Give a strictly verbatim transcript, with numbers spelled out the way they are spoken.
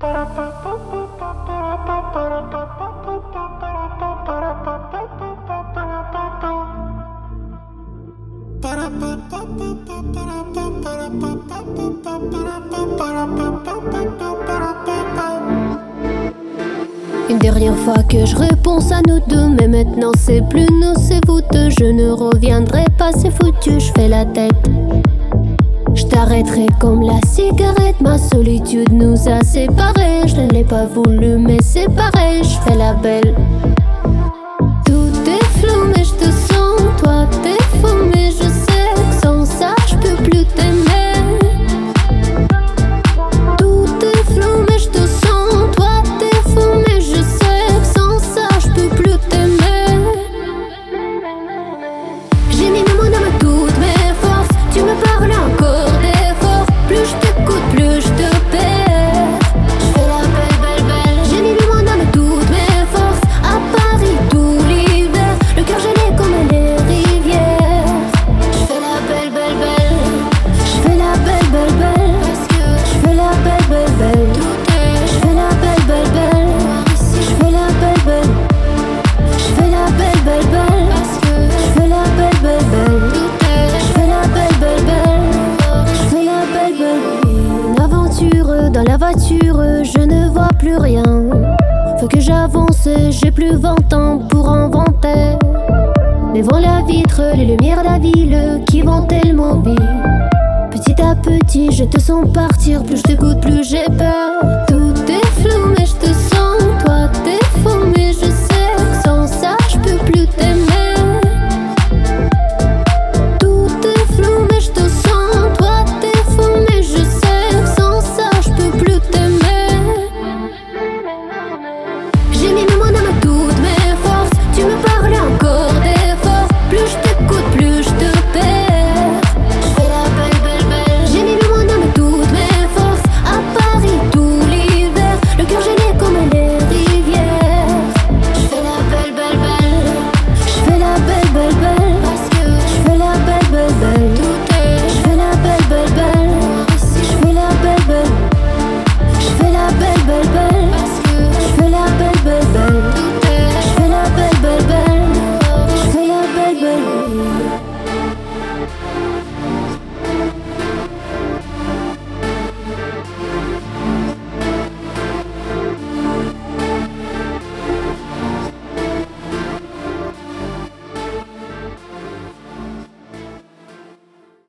Une dernière fois que je réponds à nous deux, mais maintenant c'est plus nous, c'est vous deux. Je ne reviendrai pas, c'est foutu, je fais la tête. Je t'arrêterai comme la cigarette, ma solitude nous a séparés. Je ne l'ai pas voulu mais c'est pareil, je fais la belle. Tout est flou mais je te sens, toi t'es fou mais je sais que sans ça je peux plus t'aimer. Tout est flou mais je te sens, toi t'es fou mais je sais que sans ça je peux plus t'aimer. J'ai mis mes mots dans ma toutes mes forces, tu me parles encore d'efforts. Plus je t'écoute, plus je te perds. Je fais la belle, belle, belle. J'ai mis mes mots dans toutes mes forces. À Paris tout l'hiver, le cœur gelé comme les rivières. Je fais la belle, belle, belle. Je fais la belle, belle, belle. Parce que je fais la belle, belle, belle. Je fais la belle, belle, belle. Je fais la belle, belle. Je fais la belle, belle, belle. Parce que je fais la belle, belle, belle. Je fais la belle, belle, belle. Je fais la belle, belle. Une aventure dans la voiture, je ne vois plus rien. Faut que j'avance, j'ai plus vingt ans pour inventer. Devant la vitre, les lumières de la ville qui vont tellement vite. Petit à petit, je te sens partir. Plus je t'écoute, plus j'ai peur.